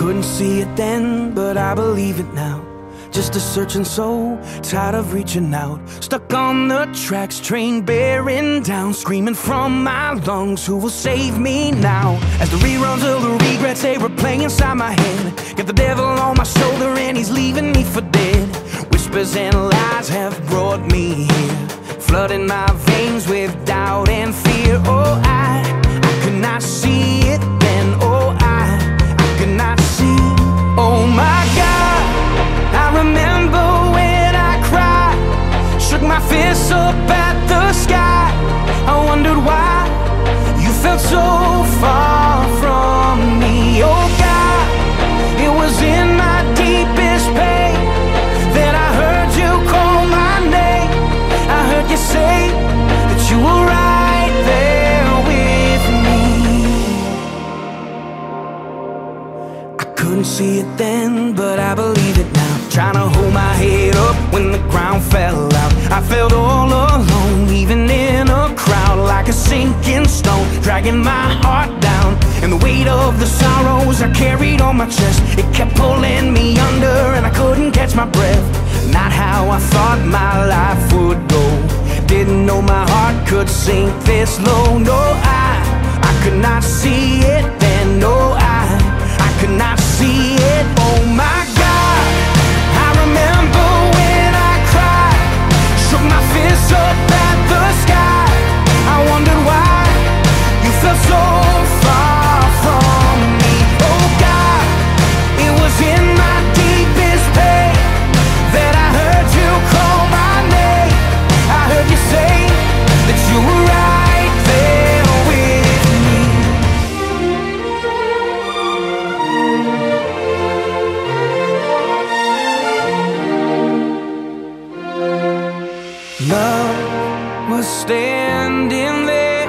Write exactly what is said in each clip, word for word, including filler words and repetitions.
couldn't see it then, but I believe it now. Just a searching soul, tired of reaching out. Stuck on the tracks, train bearing down, screaming from my lungs, who will save me now? As the reruns of the regrets, they were playing inside my head. Got the devil on my shoulder and he's leaving me for dead. Whispers and lies have brought me here, flooding my veins with doubt and fear. Oh, I, I could not see it then. Oh, I, I could not see. Oh my God, I remember when I cried, shook my fists up at the sky. I wondered why you felt so far from me. Oh God, it was in my deepest pain that I heard you call my name. I heard you say that you were right there with me. I couldn't see it then, but I believe it now. Trying to hold my head up when the ground fell out. I felt all alone, even in a crowd, like a sinking stone, dragging my heart down. And the weight of the sorrows I carried on my chest, it kept pulling me under, and I couldn't catch my breath. Not how I thought my life would go. Didn't know my heart could sink this low. No, I, I could not see it then. No, I, I could not see it. Oh my God, I remember when I cried, shook my fists up at the sky. I wondered why you felt so far from me. Oh God, it was in my deepest pain that I heard you call my name. I heard you say that you were right there with me. Love was standing there,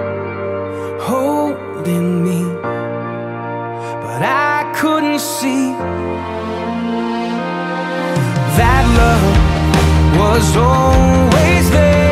holding me, but I couldn't see that love was always there.